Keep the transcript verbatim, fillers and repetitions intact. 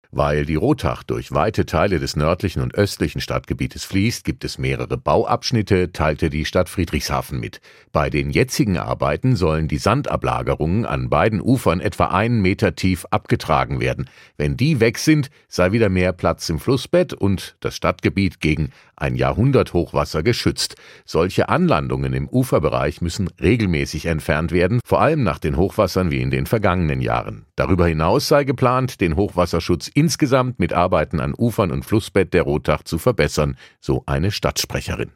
Weil die Rotach durch weite Teile des nördlichen und östlichen Stadtgebietes fließt, gibt es mehrere Bauabschnitte, teilte die Stadt Friedrichshafen mit. Bei den jetzigen Arbeiten sollen die Sandablagerungen an beiden Ufern etwa einen Meter tief abgetragen werden. Wenn die weg sind, sei wieder mehr Platz im Flussbett und das Stadtgebiet gegen ein Jahrhunderthochwasser geschützt. Solche Anlandungen im Uferbereich müssen regelmäßig entfernt werden, vor allem nach den Hochwassern wie in den vergangenen Jahren. Darüber hinaus sei geplant, den Hochwasserschutz insgesamt mit Arbeiten an Ufern und Flussbett der Rotach zu verbessern, so eine Stadtsprecherin.